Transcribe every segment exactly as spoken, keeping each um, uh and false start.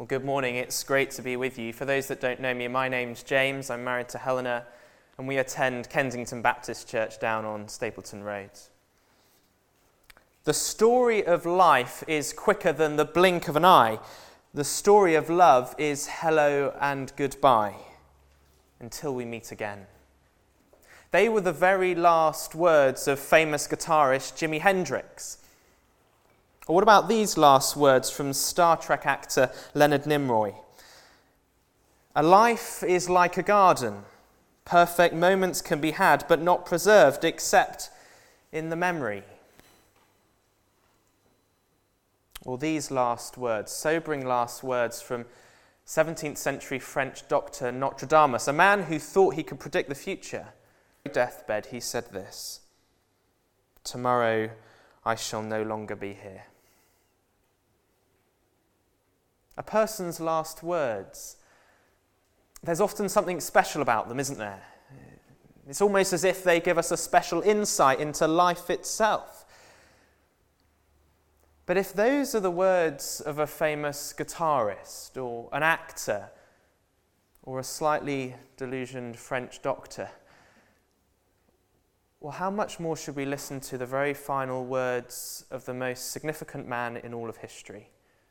Well, good morning. It's great to be with you. For those that don't know me, my name's James. I'm married to Helena, and we attend Kensington Baptist Church down on Stapleton Road. The story of life is quicker than the blink of an eye. The story of love is hello and goodbye, until we meet again. They were the very last words of famous guitarist Jimi Hendrix. Or what about these last words from Star Trek actor Leonard Nimoy? A life is like a garden. Perfect moments can be had, but not preserved except in the memory. Or these last words, sobering last words from seventeenth century French doctor Nostradamus, a man who thought he could predict the future. On his deathbed, he said this: "Tomorrow I shall no longer be here." A person's last words, there's often something special about them, isn't there? It's almost as if they give us a special insight into life itself. But if those are the words of a famous guitarist or an actor or a slightly delusioned French doctor, well, how much more should we listen to the very final words of the most significant man in all of history?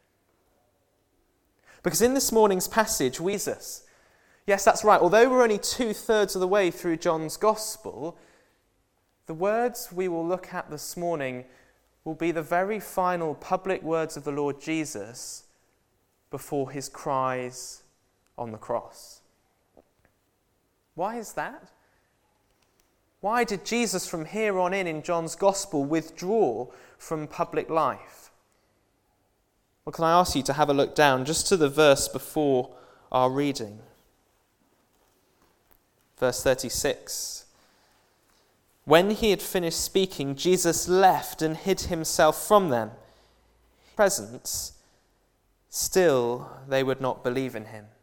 Because in this morning's passage, Jesus, yes, that's right, although we're only two-thirds of the way through John's Gospel, the words we will look at this morning will be the very final public words of the Lord Jesus before his cries on the cross. Why is that? Why did Jesus from here on in in John's Gospel withdraw from public life? Well, can I ask you to have a look down just to the verse before our reading? Verse thirty-six. When he had finished speaking, Jesus left and hid himself from them. Presence, still they would not believe in him.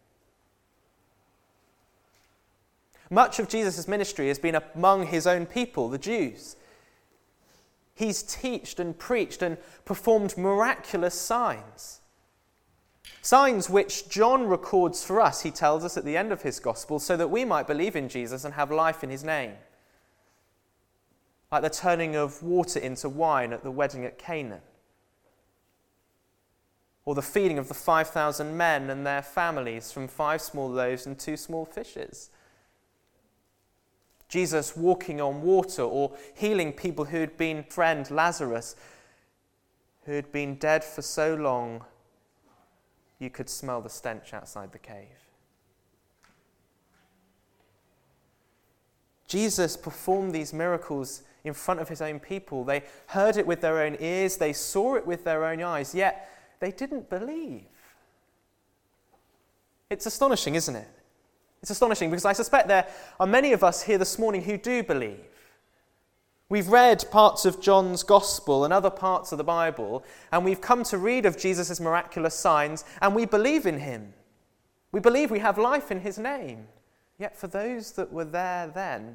Much of Jesus' ministry has been among his own people, the Jews. He's taught and preached and performed miraculous signs. Signs which John records for us, he tells us at the end of his gospel, so that we might believe in Jesus and have life in his name. Like the turning of water into wine at the wedding at Cana. Or the feeding of the five thousand men and their families from five small loaves and two small fishes. Jesus walking on water or healing people who had been friend Lazarus, who had been dead for so long you could smell the stench outside the cave. Jesus performed these miracles in front of his own people. They heard it with their own ears, they saw it with their own eyes, yet they didn't believe. It's astonishing, isn't it? It's astonishing because I suspect there are many of us here this morning who do believe. We've read parts of John's Gospel and other parts of the Bible, and we've come to read of Jesus' miraculous signs, and we believe in him. We believe we have life in his name. Yet for those that were there then,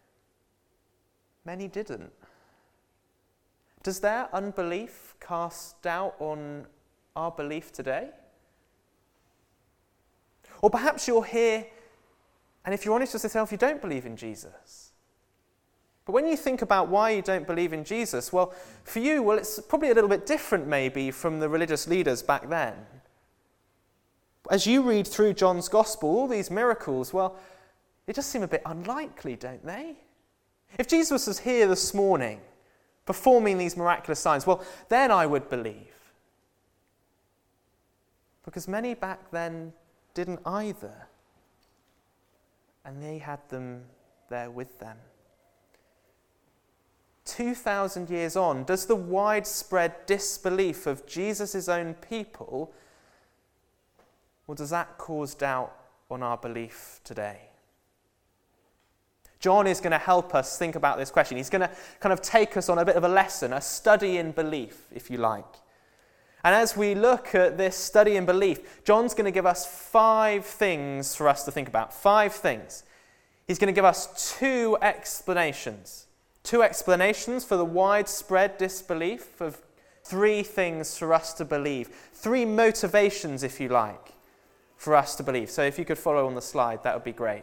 many didn't. Does their unbelief cast doubt on our belief today? Or perhaps you're here, and if you're honest with yourself, you don't believe in Jesus. But when you think about why you don't believe in Jesus, well, for you, well, it's probably a little bit different maybe from the religious leaders back then. As you read through John's Gospel, all these miracles, well, they just seem a bit unlikely, don't they? If Jesus was here this morning, performing these miraculous signs, well, then I would believe. Because many back then didn't either. And they had them there with them. Two thousand years on, does the widespread disbelief of Jesus' own people, or does that cause doubt on our belief today? John is going to help us think about this question. He's going to kind of take us on a bit of a lesson, a study in belief, if you like. And as we look at this study in belief, John's going to give us five things for us to think about. Five things. He's going to give us two explanations. Two explanations for the widespread disbelief of Three things for us to believe. Three motivations, if you like, for us to believe. So if you could follow on the slide, that would be great.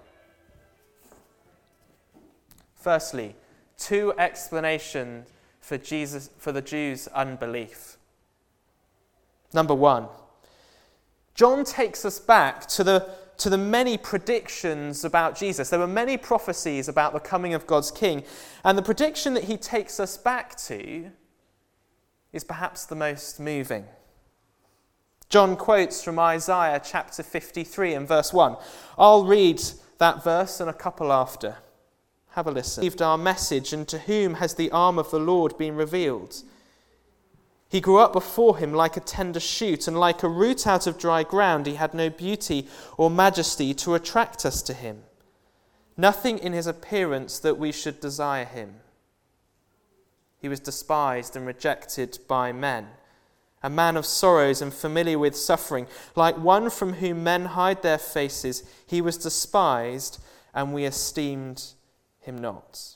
Firstly, two explanations for Jesus, for the Jews' unbelief. Number one, John takes us back to the, to the many predictions about Jesus. There were many prophecies about the coming of God's King, and the prediction that he takes us back to is perhaps the most moving. John quotes from Isaiah chapter fifty-three and verse one. I'll read that verse and a couple after. Have a listen. Received our message, and to whom has the arm of the Lord been revealed? He grew up before him like a tender shoot, and like a root out of dry ground. He had no beauty or majesty to attract us to him. Nothing in his appearance that we should desire him. He was despised and rejected by men, a man of sorrows and familiar with suffering. Like one from whom men hide their faces, he was despised, and we esteemed him not.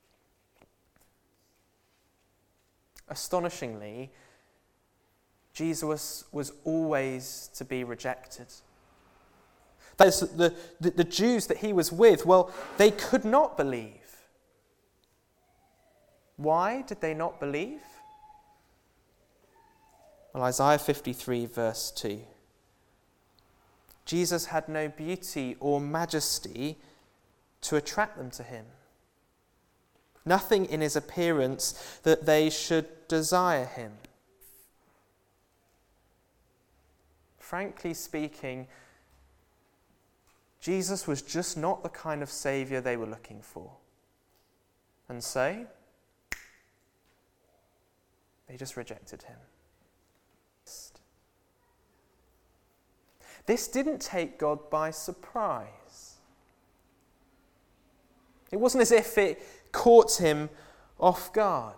Astonishingly, Jesus was always to be rejected. That is, the, the, the Jews that he was with, well, they could not believe. Why did they not believe? Well, Isaiah fifty-three, verse two. Jesus had no beauty or majesty to attract them to him. Nothing in his appearance that they should desire him. Frankly speaking, Jesus was just not the kind of Saviour they were looking for. And so, they just rejected him. This didn't take God by surprise. It wasn't as if it caught him off guard.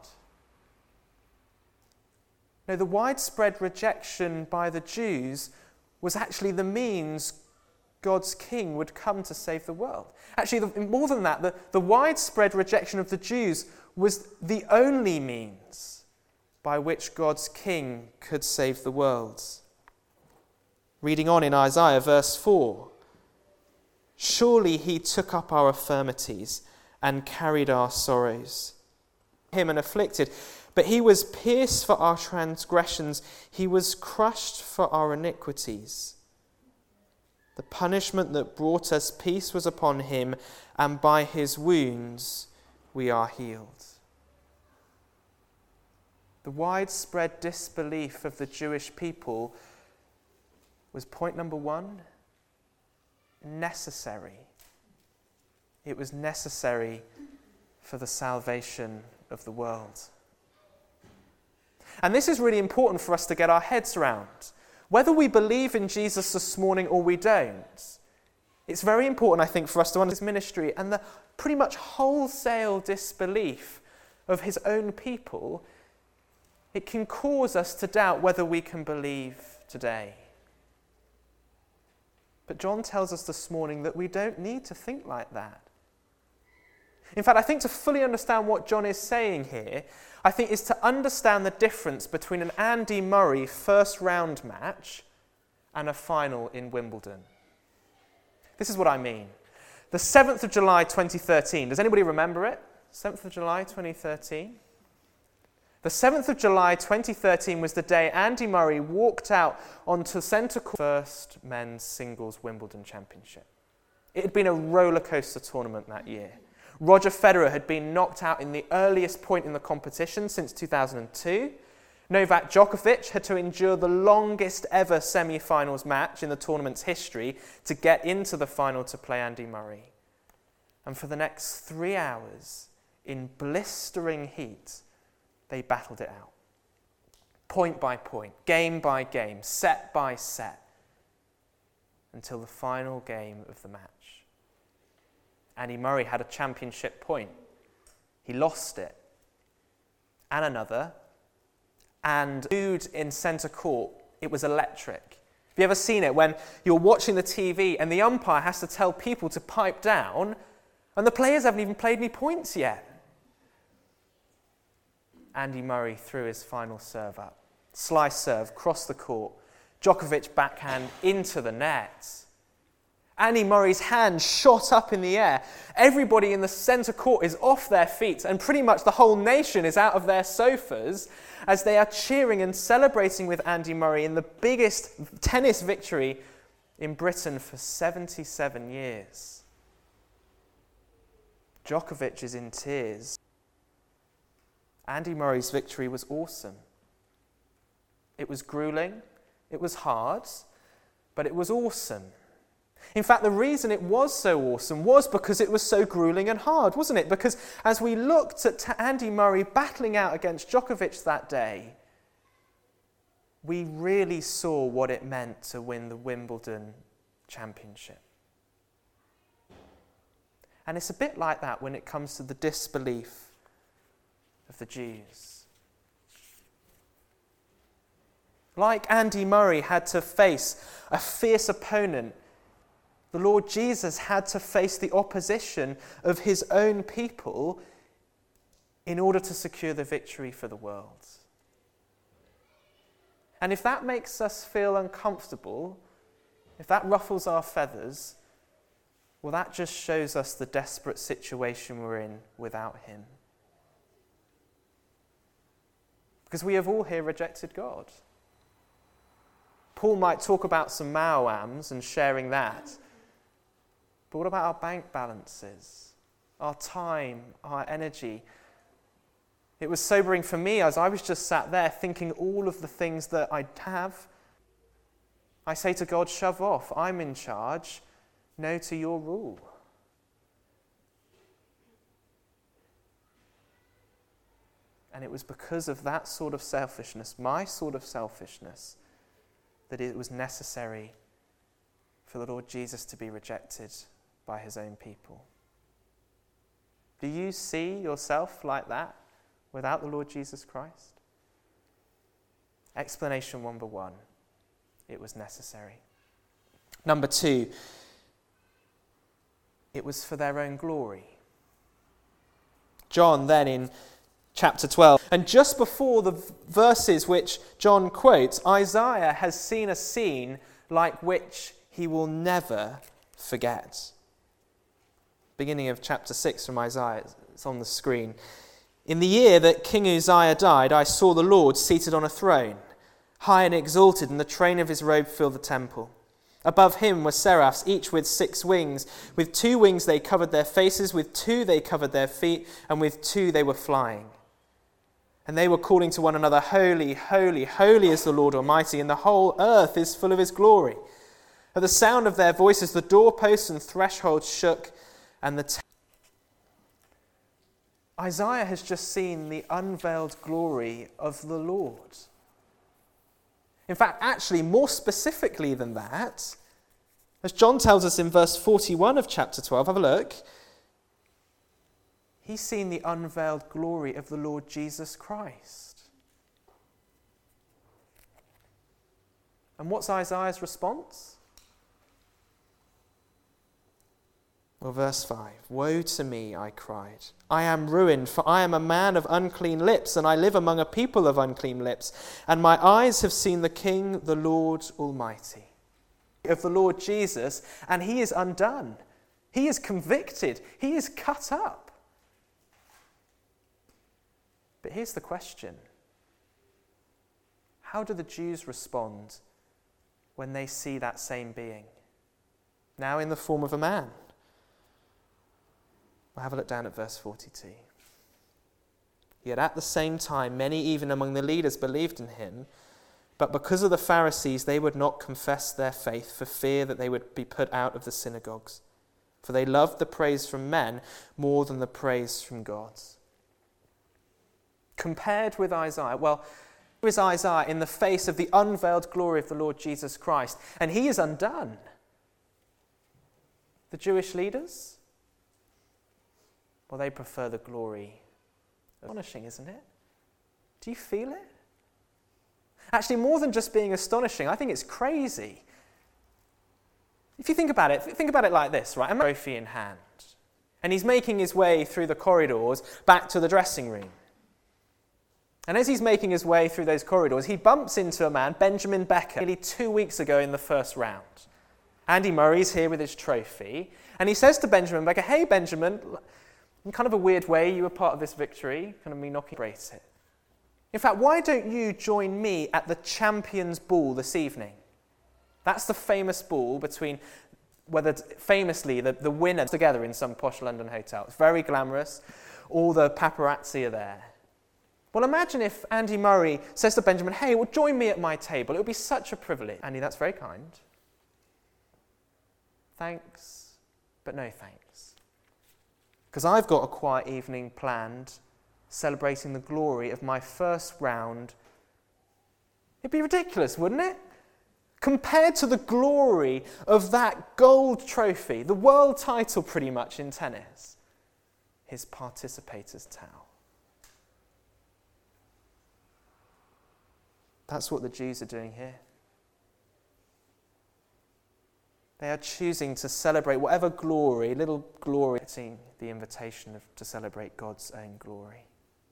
No, the widespread rejection by the Jews was actually the means God's King would come to save the world. Actually, the, more than that, the, the widespread rejection of the Jews was the only means by which God's King could save the world. Reading on in Isaiah, verse four. Surely he took up our infirmities and carried our sorrows. Him and afflicted, but he was pierced for our transgressions, he was crushed for our iniquities. The punishment that brought us peace was upon him, and by his wounds we are healed. The widespread disbelief of the Jewish people was point number one, necessary. It was necessary for the salvation of the world. And this is really important for us to get our heads around. Whether we believe in Jesus this morning or we don't, it's very important, I think, for us to understand his ministry and the pretty much wholesale disbelief of his own people. It can cause us to doubt whether we can believe today. But John tells us this morning that we don't need to think like that. In fact, I think to fully understand what John is saying here, I think is to understand the difference between an Andy Murray first round match and a final in Wimbledon. This is what I mean. The seventh of July twenty thirteen, does anybody remember it? seventh of July twenty thirteen? The seventh of July twenty thirteen was the day Andy Murray walked out onto centre court first men's singles Wimbledon championship. It had been a roller coaster tournament that year. Roger Federer had been knocked out in the earliest point in the competition since two thousand two. Novak Djokovic had to endure the longest ever semi-finals match in the tournament's history to get into the final to play Andy Murray. And for the next three hours, in blistering heat, they battled it out. Point by point, game by game, set by set, until the final game of the match. Andy Murray had a championship point. He lost it. And another. And mood in centre court, it was electric. Have you ever seen it when you're watching the T V and the umpire has to tell people to pipe down and the players haven't even played any points yet? Andy Murray threw his final serve up. Slice serve, cross the court. Djokovic backhand into the net. Andy Murray's hand shot up in the air. Everybody in the centre court is off their feet, and pretty much the whole nation is out of their sofas as they are cheering and celebrating with Andy Murray in the biggest tennis victory in Britain for seventy-seven years. Djokovic is in tears. Andy Murray's victory was awesome. It was grueling, it was hard, but it was awesome. In fact, the reason it was so awesome was because it was so grueling and hard, wasn't it? Because as we looked at Andy Murray battling out against Djokovic that day, we really saw what it meant to win the Wimbledon Championship. And it's a bit like that when it comes to the disbelief of the Jews. Like Andy Murray had to face a fierce opponent, the Lord Jesus had to face the opposition of his own people in order to secure the victory for the world. And if that makes us feel uncomfortable, if that ruffles our feathers, well, that just shows us the desperate situation we're in without him. Because we have all here rejected God. Paul might talk about some Maoams and sharing that. But what about our bank balances, our time, our energy? It was sobering for me as I was just sat there thinking all of the things that I have. I say to God, shove off, I'm in charge. No to your rule. And it was because of that sort of selfishness, my sort of selfishness, that it was necessary for the Lord Jesus to be rejected by his own people. Do you see yourself like that without the Lord Jesus Christ? Explanation number one, it was necessary. Number two, it was for their own glory. John then in chapter twelve, and just before the verses which John quotes, Isaiah has seen a scene like which he will never forget. Beginning of chapter six from Isaiah, it's on the screen. In the year that King Uzziah died, I saw the Lord seated on a throne, high and exalted, and the train of his robe filled the temple. Above him were seraphs, each with six wings. With two wings they covered their faces, with two they covered their feet, and with two they were flying. And they were calling to one another, Holy, holy, holy is the Lord Almighty, and the whole earth is full of his glory. At the sound of their voices, the doorposts and thresholds shook, and the... T- Isaiah has just seen the unveiled glory of the Lord. In fact, actually, more specifically than that, as John tells us in verse forty-one of chapter twelve, have a look. He's seen the unveiled glory of the Lord Jesus Christ. And what's Isaiah's response? Well, verse five, Woe to me, I cried. I am ruined, for I am a man of unclean lips, and I live among a people of unclean lips, and my eyes have seen the King, the Lord Almighty. Of the Lord Jesus, and he is undone. He is convicted. He is cut up. But here's the question. How do the Jews respond when they see that same being? Now in the form of a man. We'll have a look down at verse forty-two. Yet at the same time, many even among the leaders believed in him, but because of the Pharisees, they would not confess their faith for fear that they would be put out of the synagogues. For they loved the praise from men more than the praise from God. Compared with Isaiah, well, here is Isaiah in the face of the unveiled glory of the Lord Jesus Christ, and he is undone. The Jewish leaders? Well, they prefer the glory. Astonishing, isn't it? Do you feel it? Actually, more than just being astonishing, I think it's crazy. If you think about it, think about it like this, right? A trophy in hand, and he's making his way through the corridors back to the dressing room. And as he's making his way through those corridors, he bumps into a man, Benjamin Becker, nearly two weeks ago in the first round. Andy Murray's here with his trophy, and he says to Benjamin Becker, "Hey, Benjamin, in kind of a weird way, you were part of this victory, kind of me knocking it. In fact, why don't you join me at the Champions Ball this evening?" That's the famous ball between, whether famously, the, the winners together in some posh London hotel. It's very glamorous. All the paparazzi are there. Well, imagine if Andy Murray says to Benjamin, "Hey, well, join me at my table. It would be such a privilege." Andy, that's very kind. Thanks, but no thanks. Because I've got a quiet evening planned, celebrating the glory of my first round. It'd be ridiculous, wouldn't it? Compared to the glory of that gold trophy, the world title pretty much in tennis, his participator's towel. That's what the Jews are doing here. They are choosing to celebrate whatever glory, little glory, seeing the invitation of, to celebrate God's own glory.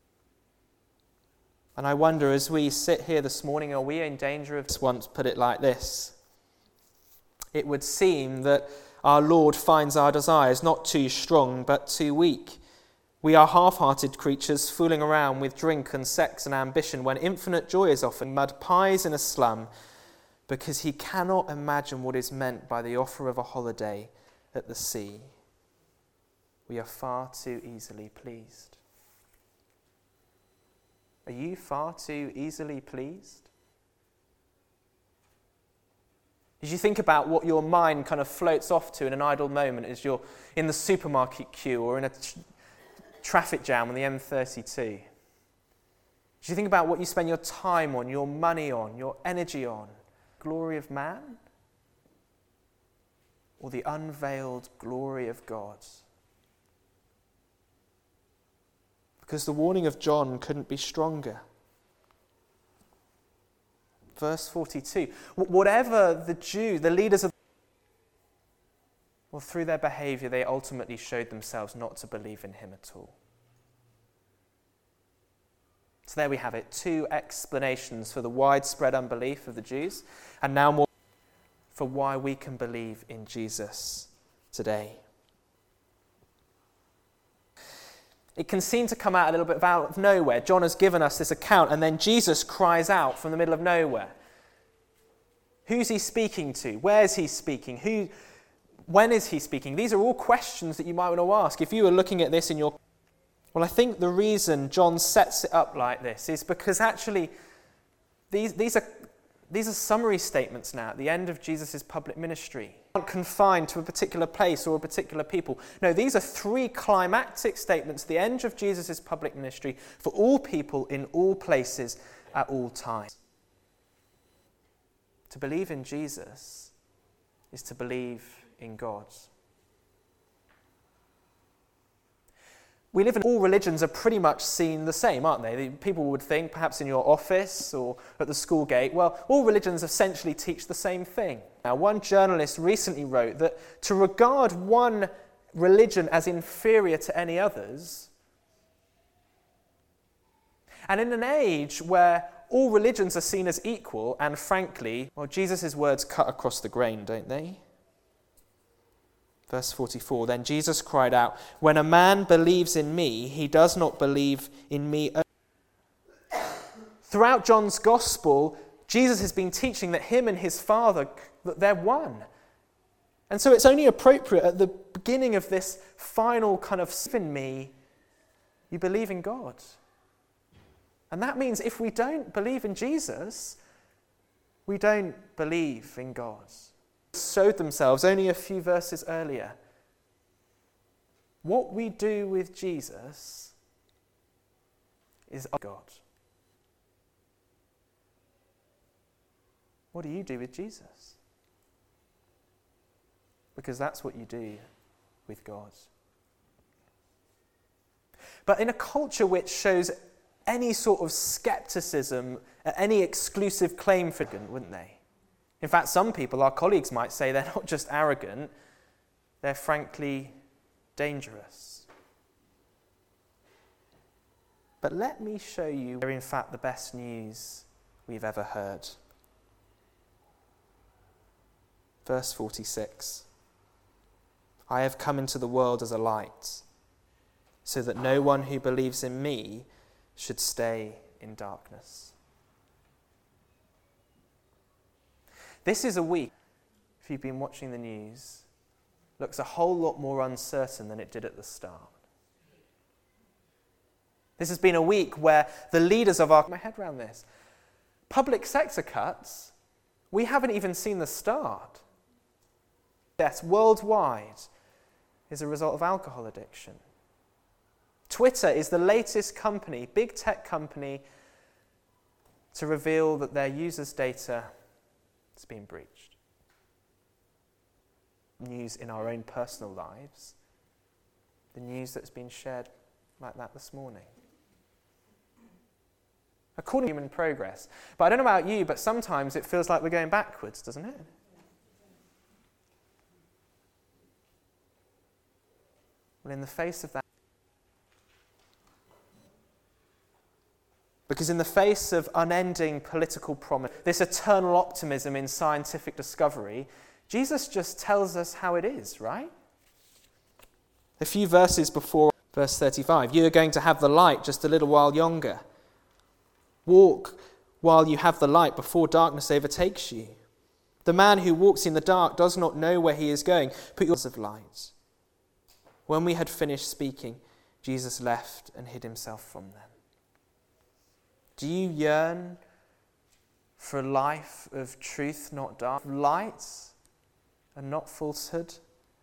And I wonder, as we sit here this morning, are we in danger of, once put it like this, it would seem that our Lord finds our desires not too strong but too weak. We are half-hearted creatures fooling around with drink and sex and ambition when infinite joy is offered, mud pies in a slum, because he cannot imagine what is meant by the offer of a holiday at the sea. We are far too easily pleased. Are you far too easily pleased? As you think about what your mind kind of floats off to in an idle moment as you're in the supermarket queue or in a tr- traffic jam on the M thirty-two, as you think about what you spend your time on, your money on, your energy on, glory of man or the unveiled glory of God? Because the warning of John couldn't be stronger. Verse forty-two, whatever the Jew, the leaders of, well, through their behavior, they ultimately showed themselves not to believe in him at all. So there we have it, two explanations for the widespread unbelief of the Jews, and now more for why we can believe in Jesus today. It can seem to come out a little bit out of nowhere. John has given us this account, and then Jesus cries out from the middle of nowhere. Who's he speaking to? Where's he speaking? Who? When is he speaking? These are all questions that you might want to ask. If you were looking at this in your... Well, I think the reason John sets it up like this is because actually these, these are these are summary statements now at the end of Jesus' public ministry. Not confined to a particular place or a particular people. No, these are three climactic statements at the end of Jesus' public ministry for all people in all places at all times. To believe in Jesus is to believe in God. We live in, all religions are pretty much seen the same, aren't they? People would think, perhaps in your office or at the school gate, well, all religions essentially teach the same thing. Now, one journalist recently wrote that to regard one religion as inferior to any others, and in an age where all religions are seen as equal, and frankly, well, Jesus' words cut across the grain, don't they? Verse forty-four, then Jesus cried out, "When a man believes in me, he does not believe in me." Throughout John's gospel, Jesus has been teaching that him and his Father, that they're one. And so it's only appropriate at the beginning of this final kind of, in me, you believe in God. And that means if we don't believe in Jesus, we don't believe in God. Showed themselves only a few verses earlier. What we do with Jesus is of God. What do you do with Jesus? Because that's what you do with God. But in a culture which shows any sort of skepticism, any exclusive claim for God, wouldn't they? In fact, some people, our colleagues might say, they're not just arrogant, they're frankly dangerous. But let me show you they're in fact the best news we've ever heard. Verse forty-six. I have come into the world as a light, so that no one who believes in me should stay in darkness. This is a week, if you've been watching the news, looks a whole lot more uncertain than it did at the start. This has been a week where the leaders of our... my head around this. Public sector cuts, we haven't even seen the start. Deaths worldwide is a result of alcohol addiction. Twitter is the latest company, big tech company, to reveal that their users' data has been breached. News in our own personal lives. The news that's been shared like that this morning. According to human progress. But I don't know about you, but sometimes it feels like we're going backwards, doesn't it? Well, in the face of that, because in the face of unending political promise, this eternal optimism in scientific discovery, Jesus just tells us how it is, right? A few verses before verse thirty-five, you are going to have the light just a little while longer. Walk while you have the light before darkness overtakes you. The man who walks in the dark does not know where he is going. Put yours of light. When we had finished speaking, Jesus left and hid himself from them. Do you yearn for a life of truth, not dark, light and not falsehood?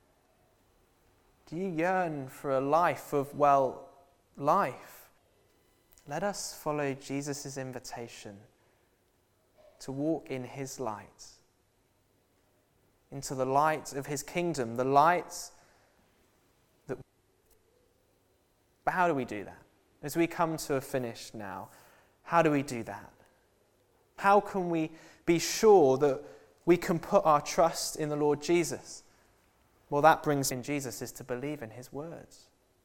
Do you yearn for a life of, well, life? Let us follow Jesus' invitation to walk in his light, into the light of his kingdom, the light that... But how do we do that? As we come to a finish now, how do we do that? How can we be sure that we can put our trust in the Lord Jesus? Well, that brings in Jesus is to believe in his words.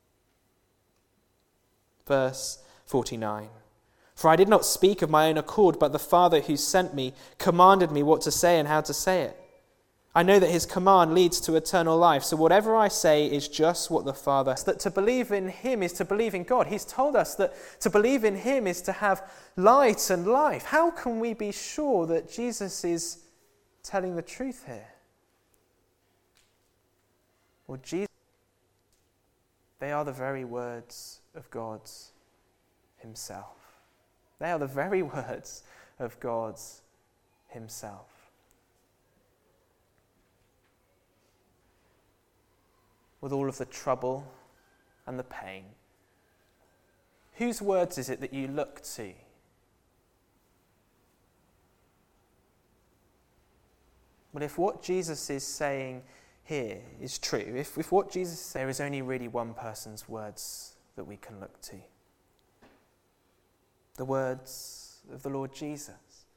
Verse forty-nine. For I did not speak of my own accord, but the Father who sent me commanded me what to say and how to say it. I know that his command leads to eternal life, so whatever I say is just what the Father... That to believe in him is to believe in God. He's told us that to believe in him is to have light and life. How can we be sure that Jesus is telling the truth here? Well, Jesus... They are the very words of God himself. They are the very words of God himself. With all of the trouble and the pain, whose words is it that you look to? Well, if what Jesus is saying here is true, if, if what Jesus says, there is only really one person's words that we can look to. The words of the Lord Jesus.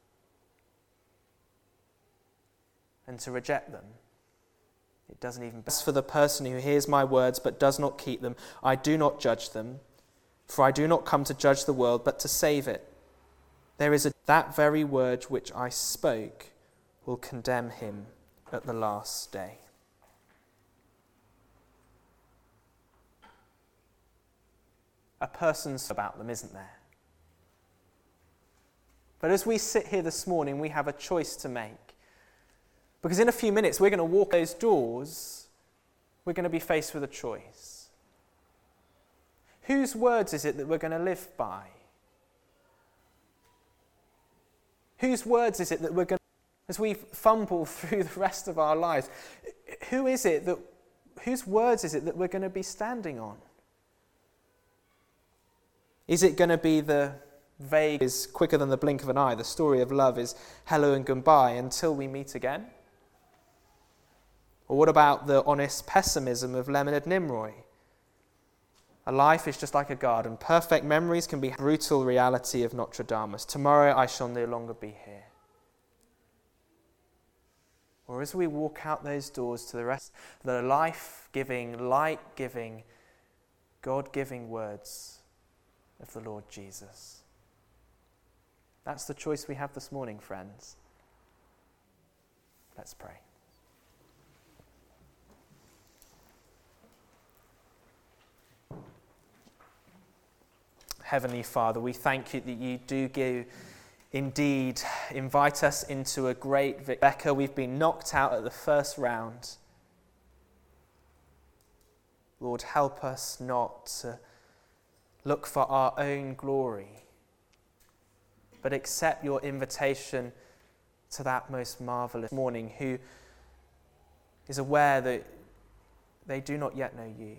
And to reject them, it doesn't even... As for the person who hears my words but does not keep them, I do not judge them, for I do not come to judge the world but to save it. There is a... That very word which I spoke will condemn him at the last day. A person's about them, isn't there? But as we sit here this morning, we have a choice to make. Because in a few minutes, we're going to walk those doors. We're going to be faced with a choice. Whose words is it that we're going to live by? Whose words is it that we're going to, as we fumble through the rest of our lives, who is it that, whose words is it that we're going to be standing on? Is it going to be the vague, is quicker than the blink of an eye, the story of love is hello and goodbye until we meet again? Or what about the honest pessimism of Leonard Nimoy? A life is just like a garden. Perfect memories can be brutal reality of Nostradamus. Tomorrow I shall no longer be here. Or as we walk out those doors to the rest, the life-giving, light-giving, God-giving words of the Lord Jesus. That's the choice we have this morning, friends. Let's pray. Heavenly Father, we thank you that you do give, indeed, invite us into a great victory. Becca, we've been knocked out at the first round. Lord, help us not to look for our own glory, but accept your invitation to that most marvelous morning who is aware that they do not yet know you.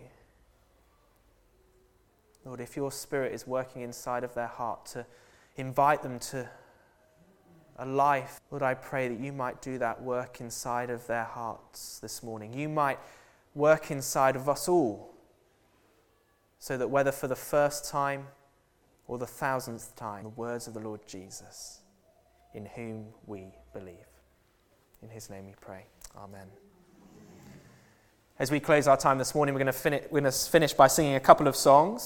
Lord, if your Spirit is working inside of their heart to invite them to a life, Lord, I pray that you might do that work inside of their hearts this morning. You might work inside of us all, so that whether for the first time or the thousandth time, the words of the Lord Jesus, in whom we believe. In his name we pray. Amen. As we close our time this morning, we're going to finish, we're going to finish by singing a couple of songs.